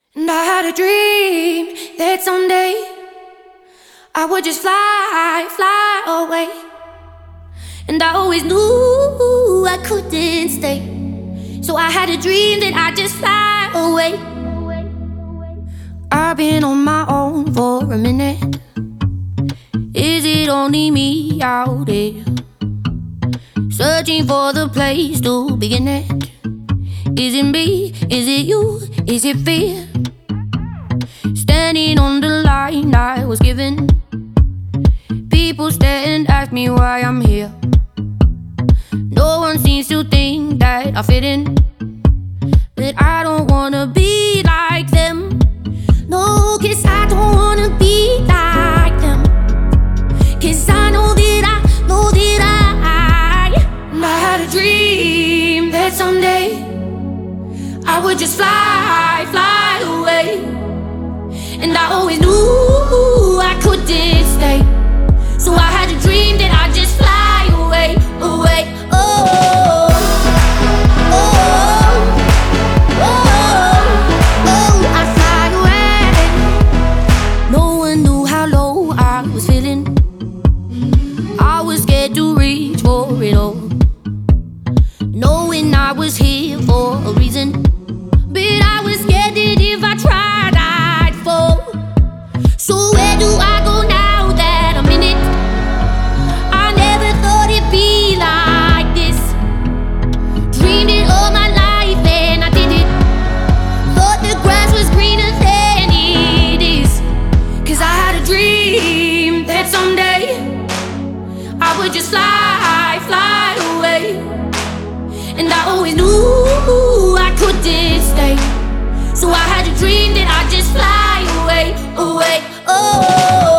And I had a dream that someday I would just fly away. And I always knew I couldn't stay, so I had a dream that I'd just fly away. I've been on my own for a minute. Is it only me out there, searching for the place to begin it? Is it me? Is it you? Is it fear? Standing on the line I was given. People stare and ask me why I'm here. No one seems to think that I fit in, but I don't wanna be like them. No, 'cause I don't wanna be like them. 'Cause I know that I had a dream that someday I would just fly away. And I always knew I couldn't stay, so I had a dream that I'd just fly away. I'd fly away. No one knew how low I was feeling. I was scared to reach for it all, knowing I was here for a reason. But I was scared that if I tried, I'd fall. So where do I go now that I'm in it? I never thought it'd be like this. Dreamed it all my life and I did it. Thought the grass was greener than it is. 'Cause I had a dream that someday I would just fly away. And I always knew I couldn't stay, so I had a dream that I'd just fly away.